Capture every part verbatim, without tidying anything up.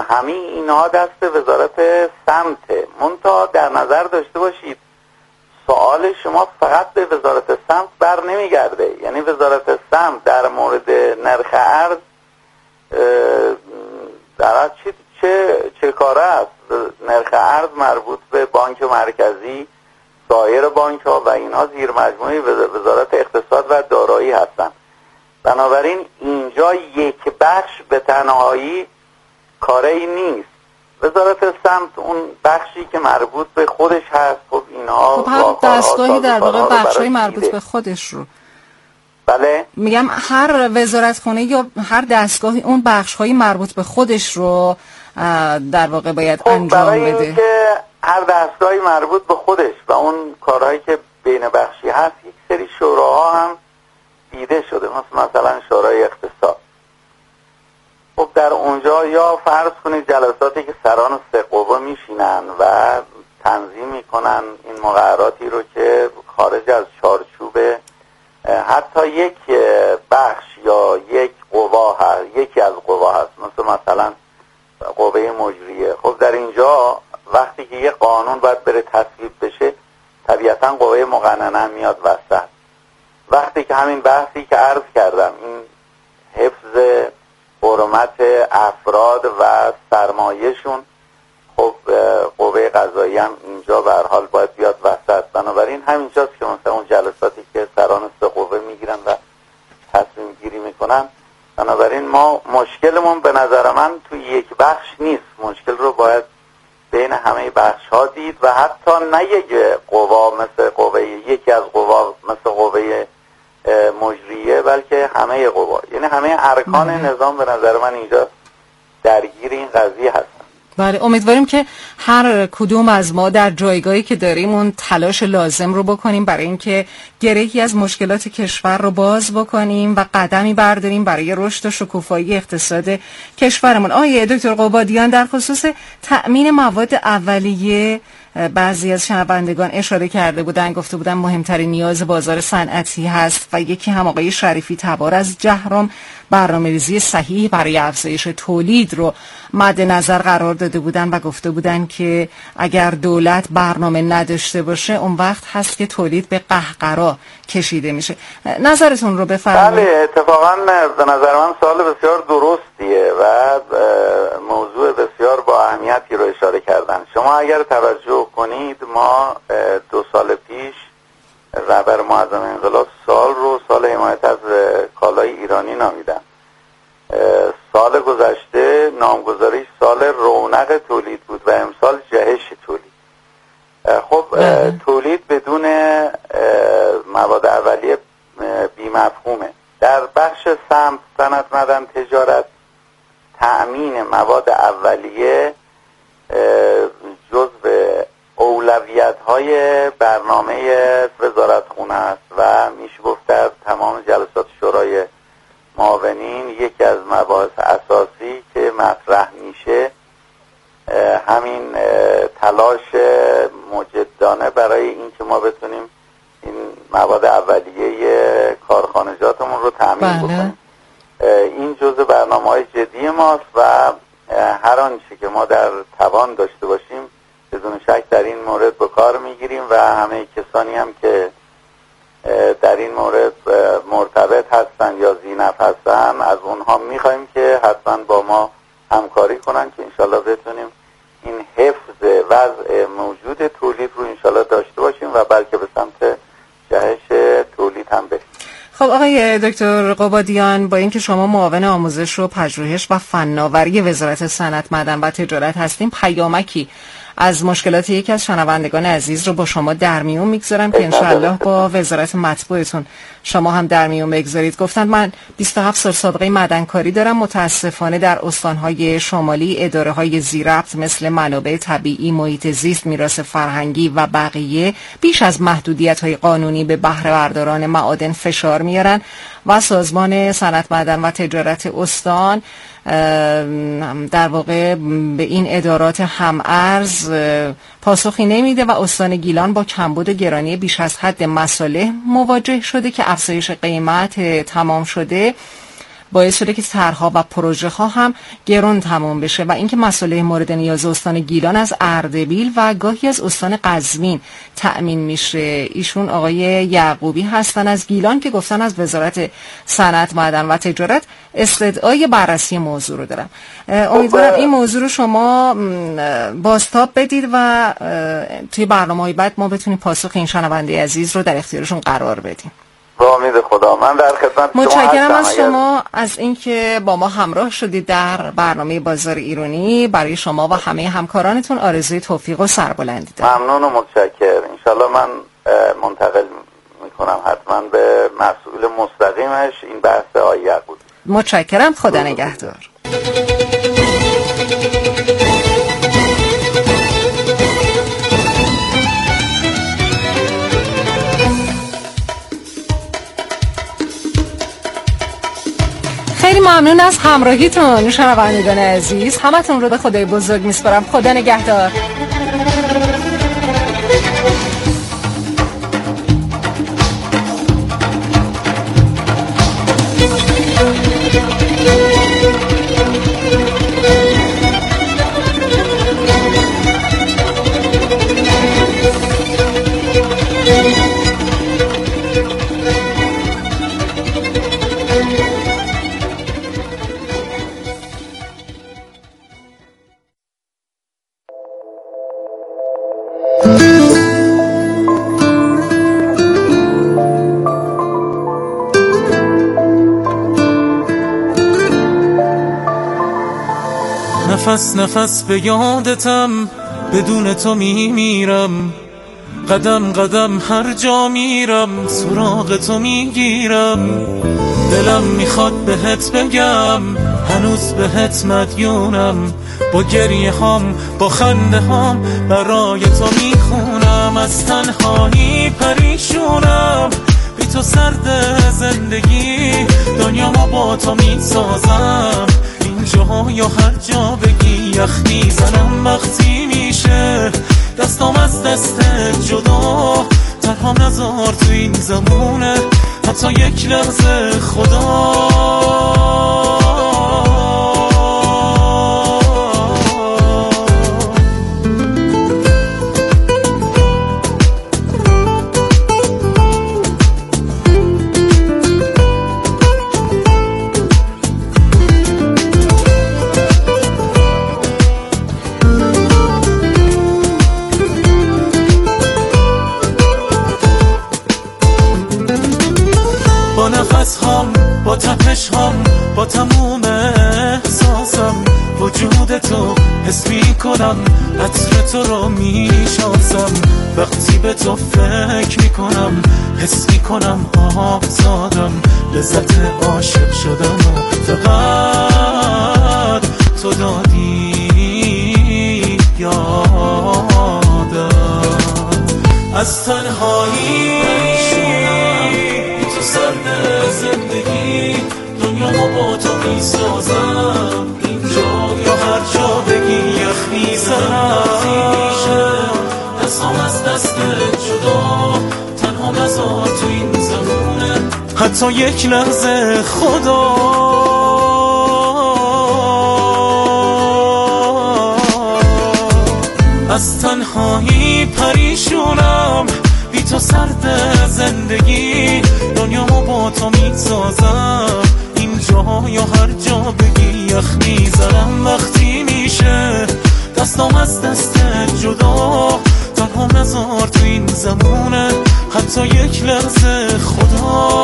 همه اینها دست وزارت سمته. منتها در نظر داشته باشید سوال شما فقط به وزارت سمت بر نمیگرده. یعنی وزارت سمت در مورد نرخ ارز در چه چه چه کاره است؟ نرخ ارز مربوط به بانک مرکزی، سایر بانک ها و اینها زیر مجموعه وزارت اقتصاد و دارایی هستند. بنابراین اینجا یک بخش به تنهایی کاری نیست. وزارت سمت اون بخشی که مربوط به خودش هست، خب اینها خب هر دستگاهی در واقع بخشای مربوط به خودش رو بله میگم هر وزارتخونه یا هر دستگاهی اون بخش‌های مربوط به خودش رو در واقع باید خب انجام برای بده. اینکه هر دستگاهی مربوط به خودش و اون کارهایی که بین بخشی هست، یک سری شوراها هم دیده شده، مثل مثلا شورای اقتصاد. خب در اونجا یا فرض کنید جلساتی که سران سه قوه میشینن و تنظیم میکنن این مقرراتی رو که خارج از چارچوب حتی یک بخش یا یک قوا هست، یکی از قوا هست، مثل مثلا قوه مجریه. خب در اینجا وقتی که یه قانون باید بره تصویب بشه، طبیعتا قوه مقننه میاد وسط. وقتی که همین بحثی که عرض کردم، این حفظ حرمت افراد و سرمایه‌شون، خب قوه قضاییه هم اینجا به هر حال باید بیاد وسط. بنابراین همینجاست که مثلا اون جلساتی که سران سه قوه میگیرن و تصمیم گیری میکنن. بنابراین ما مشکلمون به نظر من توی یک بخش نیست، مشکل رو باید بین همه بخش ها دید و حتی نه یک قوا مثل قوه یکی از قوا مثل قوه مجریه، بلکه همه قوا، یعنی همه ارکان نظام به نظر من اینجا درگیر این قضیه هستن. بله، امیدواریم که هر کدوم از ما در جایگاهی که داریم اون تلاش لازم رو بکنیم برای اینکه گرهی از مشکلات کشور رو باز بکنیم و قدمی برداریم برای رشد و شکوفایی اقتصاد کشورمون. آقای دکتر قبادیان، در خصوص تأمین مواد اولیه بعضی از شنوندگان اشاره کرده بودن، گفته بودن مهمترین نیاز بازار صنعتی هست و یکی هم آقای شریفی تبار از جهرم برنامه‌ریزی صحیح برای افزایش تولید رو مد نظر قرار داده بودن و گفته بودن که اگر دولت برنامه نداشته باشه اون وقت هست که تولید به قهقرا کشیده میشه. نظرتون رو بفرمایید. بله، اتفاقا به نظر من سوال بسیار درستیه و موضوع بسیار با اهمیتی رو اشاره کردن. شما اگر توجه کنید، ما دو سال پیش رهبر معظم انقلاب سال رو سال حمایت از کالای ایرانی نامیدن. سال گذشته نامگذاریش سال رونق تولید بود و امسال جهش تولید. خب تولید بدون مواد اولیه بی مفهومه. در بخش سمت، صنعت، معدن، تجارت، تأمین مواد اولیه جزو اولویت‌های برنامه وزارتخونه است و میشه گفت در تمام جلسات شورای معاونین یکی از مباحث اساسی که مطرح میشه همین تلاش مجدانه برای اینکه ما بتونیم این مواد اولیه کارخانجاتمون رو تامین بکنیم. این جزء برنامه‌های جدی ماست و هر آنچه که ما در توان داشته باشیم بدون شک در این مورد به کار میگیریم و همه کسانی هم که در این مورد مرتبط هستن یا ذی‌نفع هستن از اونها میخوایم که حتما با ما همکاری کنن که انشالله بتونیم این حفظ وضع موجود تولید رو انشالله داشته باشیم و بلکه به سمت جهش تولید هم بریم. خب آقای دکتر قبادیان، با اینکه شما معاون آموزش و پژوهش و فناوری وزارت صنعت، معدن و تجارت هستیم، پیامکی از مشکلات یکی از شنوندگان عزیز رو با شما در میون میگذارم که انشاءالله با وزارت مطبوعتون شما هم در میون بگذارید. گفتند من بیست و هفت سال سابقه معدنکاری دارم، متاسفانه در استانهای شمالی اداره‌های ذی‌ربط مثل منابع طبیعی، محیط زیست، میراث فرهنگی و بقیه بیش از محدودیت‌های قانونی به بهره برداران معادن فشار میارن و سازمان صنعت، معدن و تجارت استان در واقع به این ادارات هم ارز پاسخی نمیده و استان گیلان با کمبود و گرانی بیش از حد مصالح مواجه شده که افزایش قیمت تمام شده باعث شده که طرح‌ها و پروژه ها هم گران تمام بشه و اینکه مسئله مورد نیاز استان گیلان از اردبیل و گاهی از استان قزوین تأمین میشه. ایشون آقای یعقوبی هستن از گیلان که گفتن از وزارت صنعت، معدن و تجارت استدعای بررسی موضوع رو دارم. امیدوارم این موضوع رو شما بازتاب بدید و توی برنامه‌های بعد ما بتونیم پاسخ این شنونده عزیز رو در اختیارشون قرار بدیم. با امید خدا. من در خدمت شما هستم. متشکرم از شما از اینکه با ما همراه شدید در برنامه بازار ایرانی. برای شما و همه همکارانتون آرزوی توفیق و سربلندی دارم. ممنون و متشکرم. انشالله من منتقل میکنم حتما به مسئول مستقیمش این بحث آقای یعقوبی. متشکرم. خدا نگهدار. خیلی ممنون از همراهیتون شنوندگان عزیز. همتون رو به خدای بزرگ میسپارم. خدا نگهدار. نفس نفس به یادتم، بدون تو میمیرم، قدم قدم هر جا میرم سراغ تو میگیرم. دلم میخواد بهت بگم هنوز بهت مدیونم، با گریه هام با خنده هام برای تو میخونم. از تنهایی پریشونم، بی تو سرد زندگی دنیامو با تو میسازم. اینجا یا هر جا بگی یخ میزنم وقتی میشه دستام از دست جدا. تنهام نذار تو این زمونه حتی یک لحظه خدا. با تپش هم با تموم احساسم وجود تو حس می کنم، عطر تو رو می شناسم. وقتی به تو فکر می کنم حس می کنم آزادم. لذت عاشق شدم و فقط تو دادی یادم. از تنهایی تو سرد زندگی دنیا با تو میسازم. اینجا یا هر جا بگی یخ میزنم. دستام از دست جدا تنها نذار تو این زمونه حتی یک لحظه خدا. از تنهایی پریشونم، بی تو سرد زندگی دنیامو با تو میسازم. اینجا یا هر جا بگی یخ میزنم وقتی میشه دستام از دست جدا. تنها نذار تو این زمونه حتی یک لحظه خدا.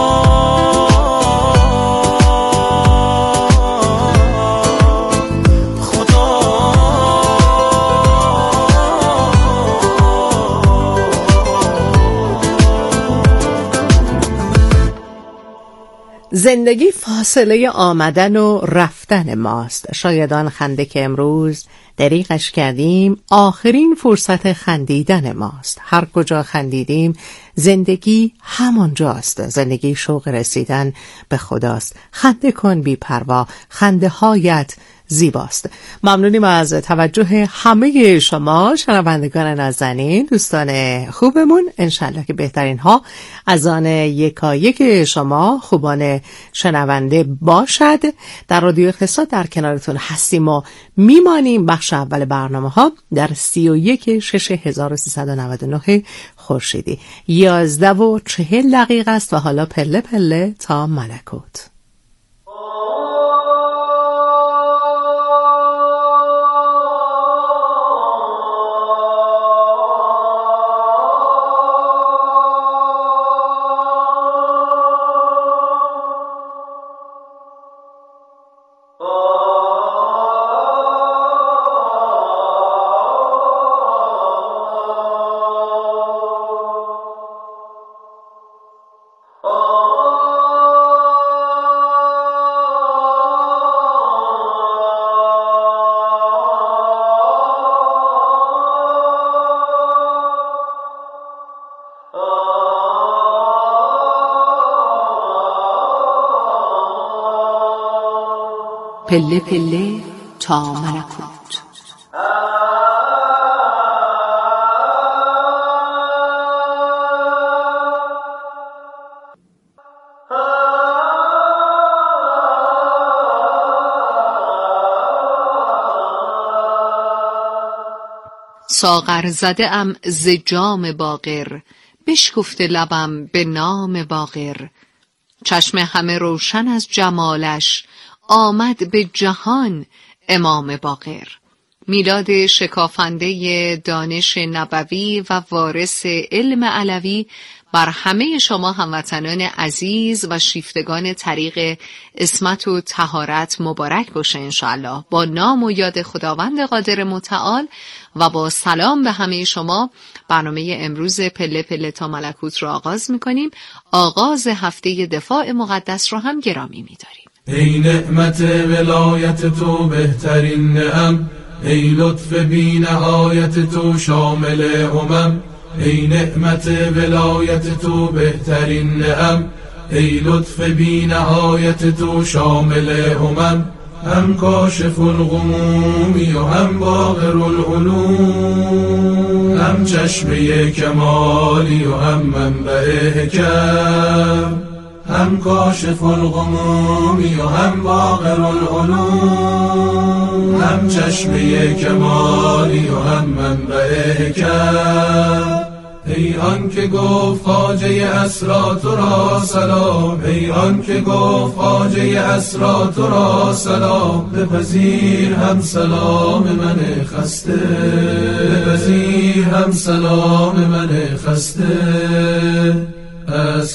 زندگی فاصله آمدن و رفتن ماست. شاید آن خنده که امروز دریغش کردیم آخرین فرصت خندیدن ماست. هر کجا خندیدیم زندگی همانجاست. زندگی شوق رسیدن به خداست. خنده کن بی پروا، خنده هایت زیباست. ممنونیم از توجه همه شما شنوندگان نازنین، دوستان خوبمون. انشالله که بهترین ها از آن یکایک شما خوبان شنونده باشد. در رادیو اقتصاد در کنارتون هستیم و میمانیم. بخش اول برنامه ها در سی و یک شش هزار و سیصد و نود و نه خورشیدی یازده و چهل دقیقه است و حالا پله پله تا ملکوت. پله پله تا ملکوت. ساغر زده ام ز جام باقر، بشکفته لبم به نام باقر. چشم همه روشن از جمالش، آمد به جهان امام باقر. میلاد شکافنده دانش نبوی و وارث علم علوی بر همه شما هموطنان عزیز و شیفتگان طریق عصمت و طهارت مبارک باشه انشاءالله. با نام و یاد خداوند قادر متعال و با سلام به همه شما برنامه امروز پله پله تا ملکوت را آغاز میکنیم. آغاز هفته دفاع مقدس رو هم گرامی میداریم. ای نعمت ولایت تو بهترین نعم، ای لطف بی نهایت تو شامل امم. ای نعمت ولایت تو بهترین نعم، ای لطف بی نهایت تو شامل امم. هم کاشف الغمومی و هم باقر العلوم، هم چشمه کمالی و هم منبع حکم. هم کاشف الغمومی و هم باقر العلوم، هم چشمه کمالی و هم منبع حکم. ای آن که گفت خواجه اسرا تو را سلام، ای آن که گفت خواجه اسرا تو را سلام. بپذیر هم سلام من خسته، بپذیر هم سلام من خسته از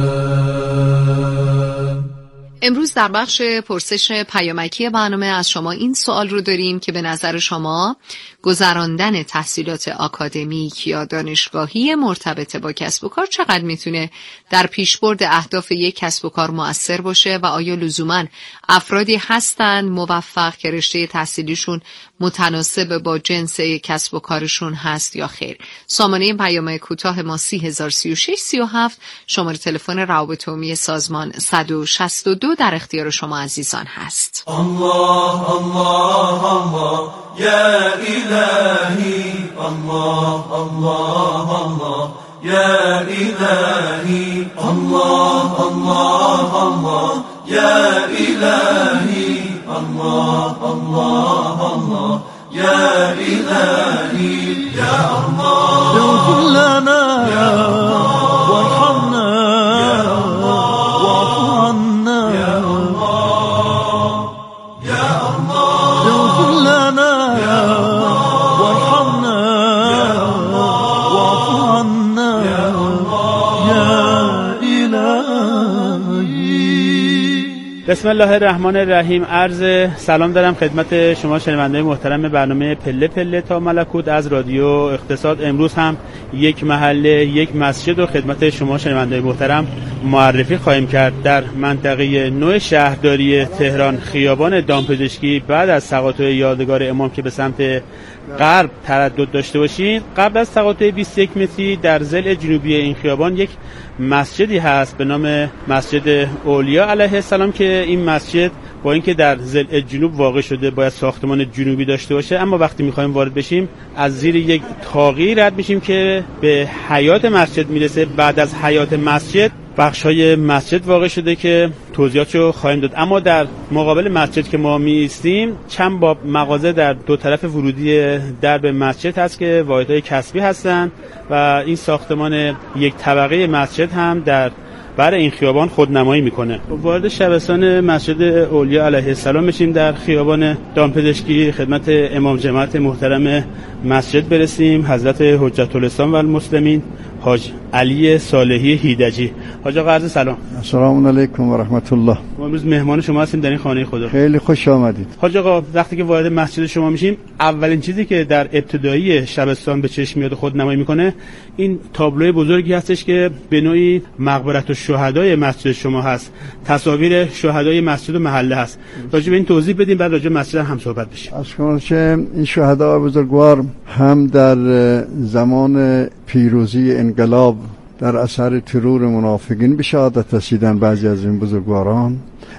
کرم. امروز در بخش پرسش پیامکی برنامه از شما این سوال رو داریم که به نظر شما گذراندن تحصیلات آکادمیک یا دانشگاهی مرتبط با کسب و کار چقدر میتونه در پیشبرد اهداف یک کسب و کار مؤثر باشه و آیا لزوماً افرادی هستن موفق که رشته تحصیلیشون متناسب با جنس کسب و کارشون هست یا خیر؟ سامانه پیام کوتاه ما سی هزار و سی و شش سی و هفت، شماره تلفن روابط عمومی سازمان صد و شصت و دو در اختیار شما عزیزان هست. الله الله الله یا الهی، الله الله الله یا الهی، الله الله الله یا الهی، الله الله الله یا الهی، یا الله اغفر لنا وارحمنا واعف عنا یا الله، یا الله اغفر لنا وارحمنا واعف عنا یا الهی. بسم الله الرحمن الرحیم. عرض سلام دارم خدمت شما شنوندگان محترم برنامه پله پله تا ملکوت از رادیو اقتصاد. امروز هم یک محله، یک مسجد و خدمت شما شنوندگان محترم معرفی خواهیم کرد در منطقه نو شهرداری تهران، خیابان دامپزشکی. بعد از تقاطع یادگار امام که به سمت غرب تردد داشته باشید، قبل از تقاطع بیست و یک متری در ضلع جنوبی این خیابان یک مسجدی هست به نام مسجد اولیا علیه السلام که این مسجد با اینکه در ضلع جنوب واقع شده باید ساختمان جنوبی داشته باشه، اما وقتی میخوایم وارد بشیم از زیر یک طاقی رد میشیم که به حیاط مسجد میرسه. بعد از حیاط مسجد بخش‌های مسجد واقع شده که توضیحاتشو خواهیم داد. اما در مقابل مسجد که ما می ایستیم چند باب مغازه در دو طرف ورودی درب مسجد هست که واحدهای کسبی هستن و این ساختمان یک طبقه مسجد هم در برای این خیابان خودنمایی میکنه. وارد شبستان مسجد اولیا علیه السلام میشیم. در خیابان دامپزشکی خدمت امام جماعت محترم مسجد برسیم، حضرت حجت الاسلام و المسلمین حاج علی صالحی هیدجی. حاج آقا عرض سلام. السلام علیکم و رحمت الله. ما امروز مهمان شما هستیم در این خانه خدا. خیلی خوش آمدید. حاج آقا وقتی که وارد مسجد شما میشیم اولین چیزی که در ابتدایی شبستان به چشم میاد و خودنمایی میکنه این تابلوی بزرگی هستش که به نوعی مقبره الشهدای مسجد شما هست. تصاویر شهدای مسجد و محله هست. راجع به این توضیح بدیم بعد راجع به مسجد هم صحبت بشه. اشکال که این شهدا بزرگوار هم در زمان پیروزی انقلاب در اثر ترور منافقین به شهادت رسیدن بعضی از این بزرگواران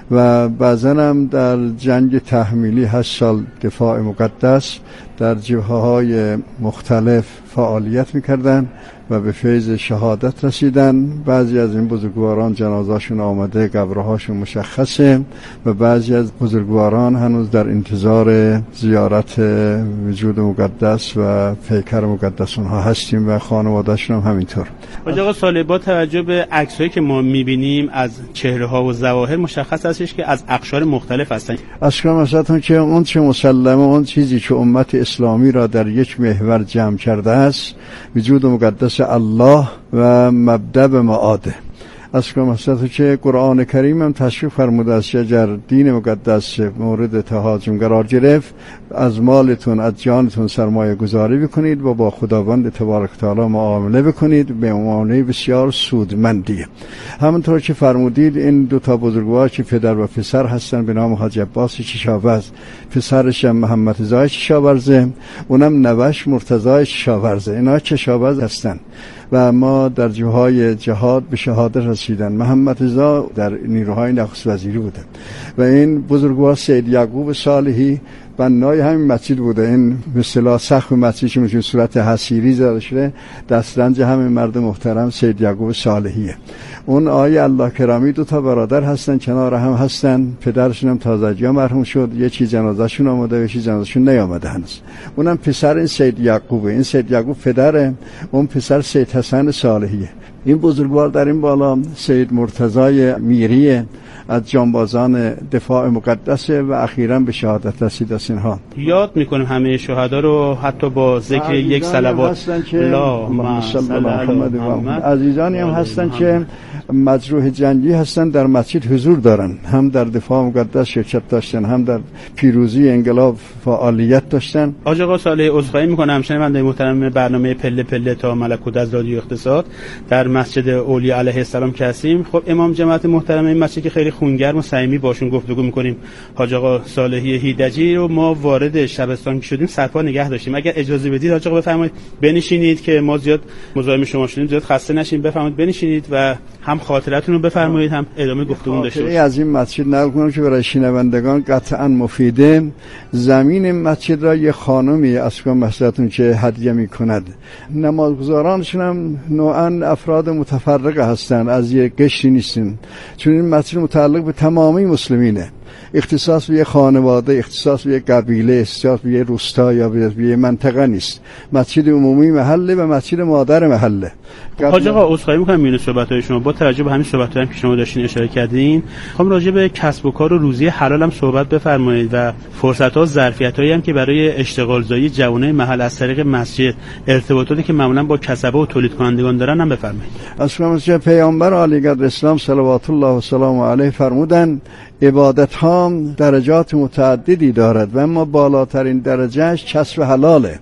و بعضا هم در جنگ تحمیلی هشت سال دفاع مقدس در جبهه‌های مختلف فعالیت می‌کردند و به فیض شهادت رسیدن. بعضی از این بزرگواران جنازه‌شون آمده، قبرهاشون مشخصه و بعضی از بزرگواران هنوز در انتظار زیارت وجود مقدس و پیکر مقدس اونها هستیم و خانواده‌شون هم همینطور. حاج آقا صالح با توجه به عکسایی که ما می‌بینیم از چهره‌ها و ظواهر مشخص هستش که از اقشار مختلف هستن. اصلا مثلا که اون چه مسلمه اون چیزی که امت اسلامی را در یک محور جمع کرده است وجود مقدس الله و مبدأ به معاده. اصلا مثلا که قرآن کریم هم تشریح فرموده است اگر دین مقدس مورد تهاجم قرار گرفت از مالتون از جانتون سرمایه گذاری بکنید و با خداوند تبارک تعالی معامله بکنید به معامله بسیار سودمندیه. همونطور که فرمودید این دو تا بزرگوار که پدر و پسر هستن به نام حاج عباس کشاورز، پسرش هم محمد رضا کشاورزه، اونم نوش مرتضی کشاورزه. اینا کشاورز هستن و ما در جاهای جهاد به شهادت رسیدن. محمد رضا در نیروهای نخست وزیری بوده و این بزرگوار سید یعقوب صالحی بنای همین مسجد بوده. این به اصطلاح سقف مسجد که میشه صورت حصیری زده شده دسترنج همین مرد محترم سید یعقوب صالحیه. اون آقای الله کرامی دو تا برادر هستن کنار هم هستن، پدرشون هم تازگی مرحوم شد، یه چیز جنازه‌شون آمده یه چیز جنازه‌شون نیامده هنوز. اونم پسر این سید یعقوبه. این سید یعقوب پدره، اون پسر سید حسن صالحیه. این بزرگوار در این بالا سید مرتضی میریه از جانبازان دفاع مقدسه و اخیراً به شهادت رسید از اینها. یاد میکنیم همه شهدا رو حتی با ذکر یک صلوات اللهم صل علی محمد و محمد. عزیزانی هم هستن که مجروح جنگی هستن در مسجد حضور دارن، هم در دفاع مقدس شرکت داشتن هم در پیروزی انقلاب فعالیت داشتن. حاج آقا صالح عذرخواهی میکنم شنونده محترم برنامه پله پله تا ملکوت از رادیو اقتصاد در مسجد اولیا علیه السلام که هستیم. خب امام جماعت محترم این مسجد که خیلی خونگرم و صمیمی باشون گفتگو میکنیم. حاج آقا صالحی هیدجی رو ما وارد شبستان شدیم سرپا نگه داشتیم. اگر اجازه بدید حاج آقا بفرمایید بنشینید که ما زیاد مزاحم شما شدیم زیاد خسته نشیم. بفرمایید بنشینید و هم خاطرتون رو بفرمایید هم ادامه گفتگو داشته باشید. از این مسجد نقل کنم که برای شنوندگان قطعا مفیده. زمین مسجد را یه خانمی اصلا مسجدتون که هدیه میکند. نمازگزارانشون هم نوعا افراد متفرقه هستند، از یه قشری نیستن، چون این مسجد متعلق به تمامی مسلمینه. اختصاص به یه خانواده، اختصاص به یه قبیله، اختصاص به یه روستا یا به یه منطقه نیست. مسجد عمومی محله و مسجد مادر محله. حاج آقا عذرخواهی می‌کنم میونه صحبت‌های شما با توجه به همین صحبت‌هایی که شما داشتین اشاره کردین، خواهم راجع به کسب و کار و روزی حلال هم صحبت بفرمایید و فرصت‌ها و ظرفیت‌هایی هم که برای اشتغالزایی جوانای محل از طریق مسجد ارتباطاتی که معمولاً با کسبه و تولید کنندگان دارن هم بفرمایید. اصلا پیامبر عالی‌قدر اسلام صلوات الله و سلام علیه فرمودن عبادت ها درجات متعددی دارد و اما بالاترین درجهش کسب حلاله.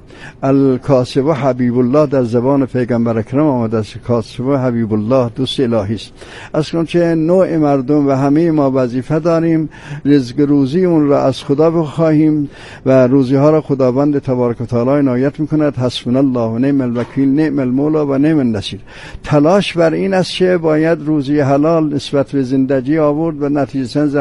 الکاسب و حبیب الله در زبان پیغمبر اکرم آمده است. کاسب و حبیب الله دوست الهی است. اصلا که نوع مردم و همه ما وظیفه داریم رزق روزی اون را از خدا بخواهیم و روزی ها را خداوند تبارک و تعالی عنایت میکند. حسبنا الله و نعم الوکیل نعم المولا و نعم النصیر. تلاش بر این است که باید روزی حلال نسبت به زندگی آورد و نتیجتا زن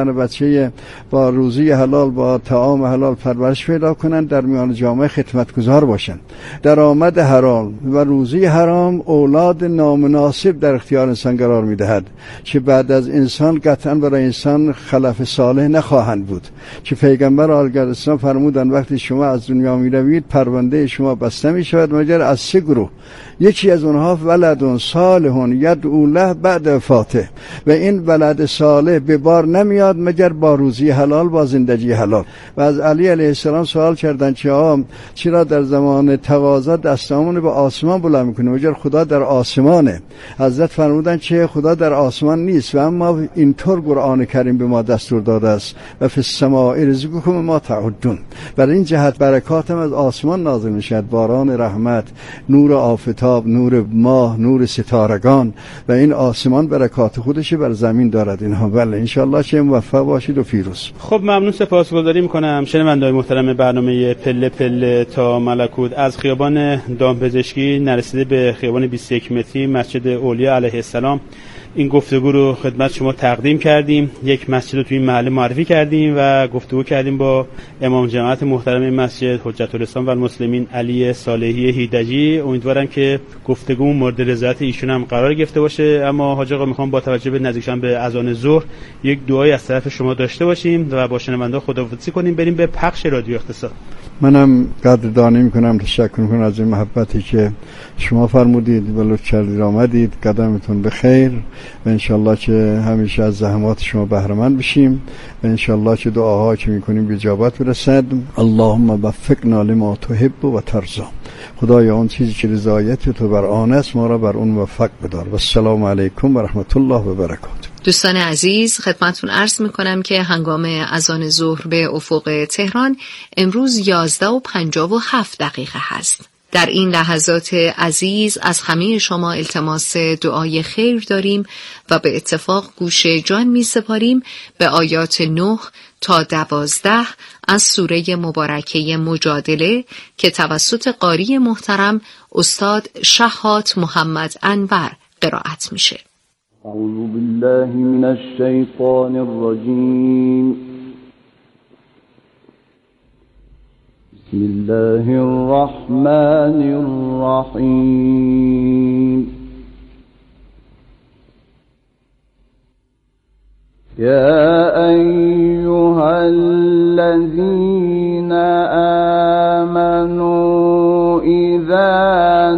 و بچه با روزی حلال با طعام حلال پرورش پیدا کنن، در میان جامعه خدمتگزار باشن. درآمد حرام و روزی حرام اولاد نامناسب در اختیار انسان قرار میدهد که بعد از انسان قطعا برای انسان خلف صالح نخواهند بود، که پیغمبر آلگرستان فرمودن وقتی شما از دنیا میروید پرونده شما بسته می شود مگر از سه گروه، یکی از اونها ولد صالح یدعو له بعد وفاته، و این ولد صالح به بار نمیاد مگر با روزی حلال با زندگی حلال. و از علی علیه السلام سوال کردن که آقا چرا در زمان تقاضا دستامون به آسمان بلند میکنیم مگر خدا در آسمانه؟ حضرت فرمودن که خدا در آسمان نیست و اما اینطور قرآن کریم به ما دستور داده است و فی السماء رزقکم ما تعدون. برای این جهت برکات هم از آسمان نازل میشد، باران رحمت، نور آفتاب، نور ماه، نور ستارگان، و این آسمان برکات خودش بر زمین دارد اینها. بله انشالله که موفق باشید و پیروز. خب ممنون، سپاسگزاری میکنم. شنوندگان محترم برنامه پله پله تا ملکوت، از خیابان دامپزشکی نرسیده به خیابان بیست و یک متری مسجد اولیا علیه السلام این گفتگو رو خدمت شما تقدیم کردیم. یک مسجد رو توی این محله معرفی کردیم و گفتگو کردیم با امام جماعت محترم این مسجد حجت الاسلام و المسلمین علی صالحی هیدجی. امیدوارم که گفتگو مورد رضایت ایشون هم قرار گرفته باشه. اما حاج آقا میخوام با توجه به نزدیک شدن به اذان ظهر یک دعایی از طرف شما داشته باشیم و با شنوندا خداحافظی کنیم، بریم به پخش رادیو اقتصاد. منم قدردانی میکنم، تشکر میکنم از این محبتی که شما فرمودید و لطف کردید آمدید. قدمتون بخیر و انشالله که همیشه از زحمات شما بهره مند بشیم و انشالله که دعاها که میکنیم به اجابت برسد. اللهم وفقنا لما تحب و ترضا. خدایا اون چیزی که رضایت تو بر آن است ما را بر اون موفق بدار. و السلام علیکم و رحمت الله و برکاته. دوستان عزیز، خدمتتون عرض میکنم که هنگام اذان ظهر به افق تهران امروز یازده و پنجاه و هفت دقیقه هست. در این لحظات عزیز از همه شما التماس دعای خیر داریم و به اتفاق گوش جان می سپاریم به آیات نه تا دوازده از سوره مبارکه مجادله که توسط قاری محترم استاد شهات محمد انور قرائت میشه. اعوذ بالله من الشیطان الرجیم. بسم الله الرحمن الرحیم. یا ایها الذین آمنوا اذا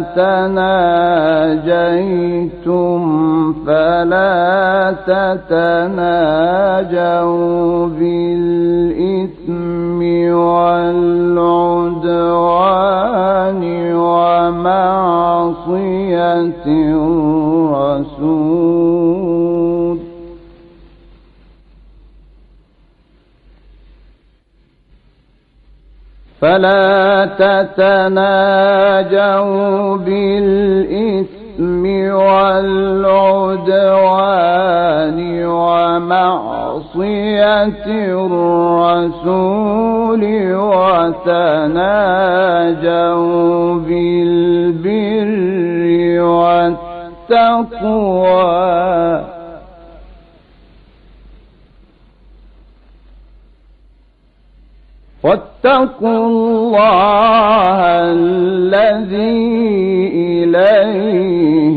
تناجیتم فلا تتناجوا بالإثم والعدوان ومعصية الرسول فلا تتناجوا بالإثم والعدوان ومعصية الرسول وتناجوا بالبر والتقوى واتقوا الله الذي إليه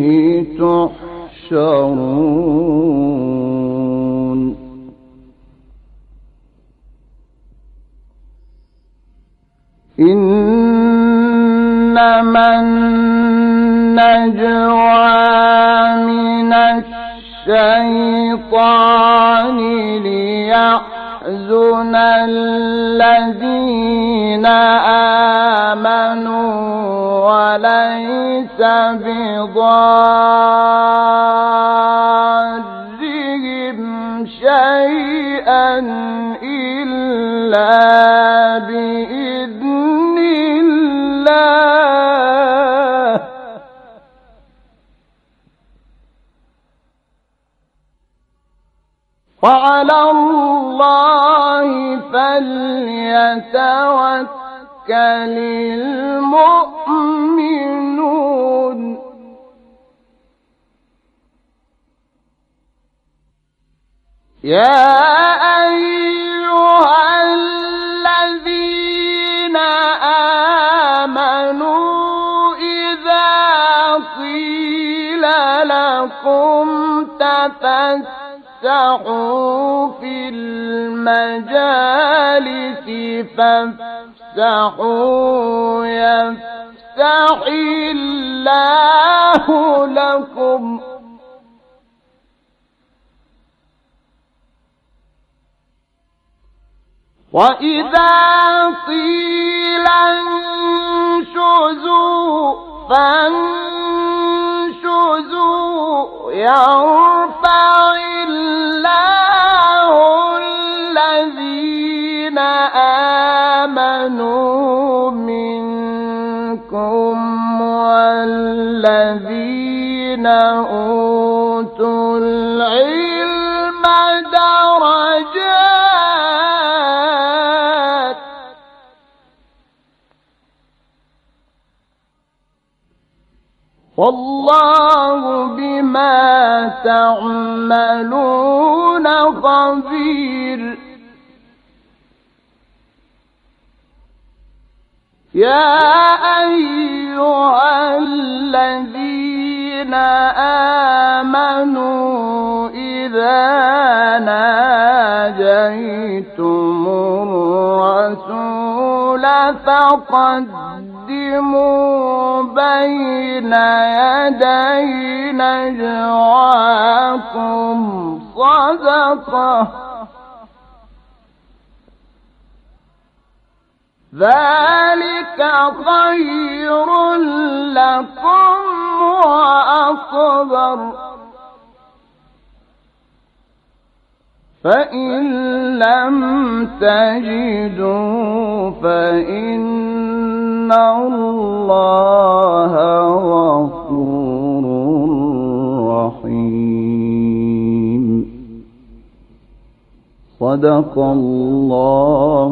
تحشرون. إنما النجوى من الشيطان ليحزن الذين آمنوا وليس بضارهم شيئا إلا بإذن الله وعلى الله فليتوكل المؤمنون. يا تفسحوا في المجالس فافسحوا يفسح الله لكم وإذا قيل انشزوا فانشزوا يرفع الله الذين آمنوا منكم والذين أوتوا العلم درجات والله بما تعملون خبير يا أيها الذين آمنوا إذا ناجيتم الرسول فقدموا بين يدي نجواكم صدقة ذلك خير لكم وأطهر فإن لم تجدوا فإن الله غفور رحيم صدق الله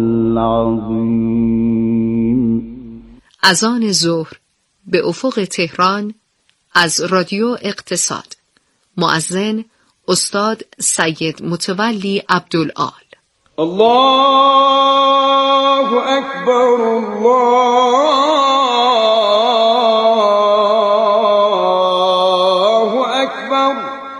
العظيم. اذان ظهر به افق تهران از رادیو اقتصاد. مؤذن استاد سید متولی عبدالآل. الله اکبر الله اکبر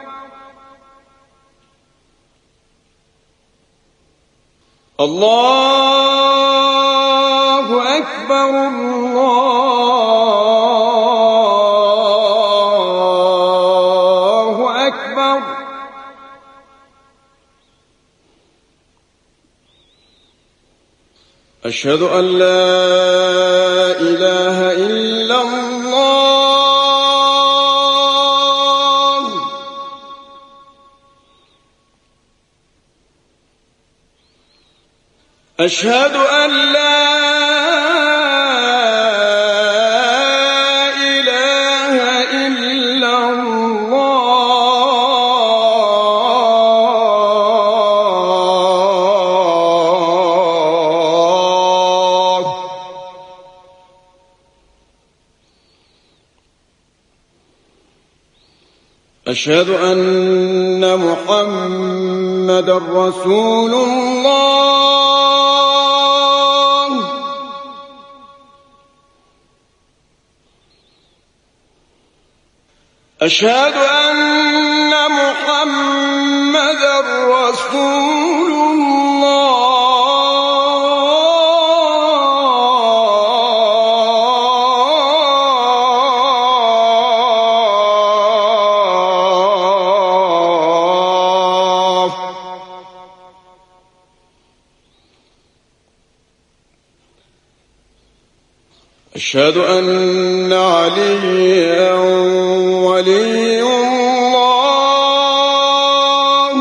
الله اکبر الله اکبر اشهد ان لا اله الا الله اشهد ان لا اله الا الله اشهد ان محمدا رسول الله أشهد أن محمدا رسول الله أشهد أن عليا ولي الله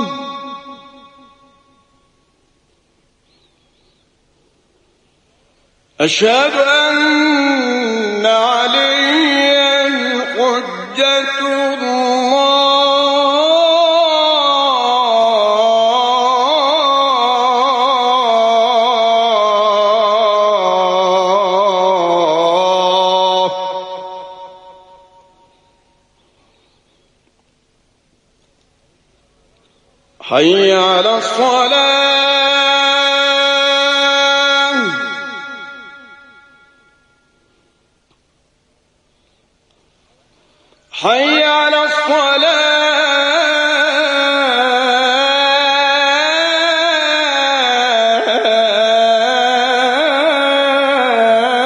أشهد أن عليا حجة الله حي على الصلاة حي على الصلاة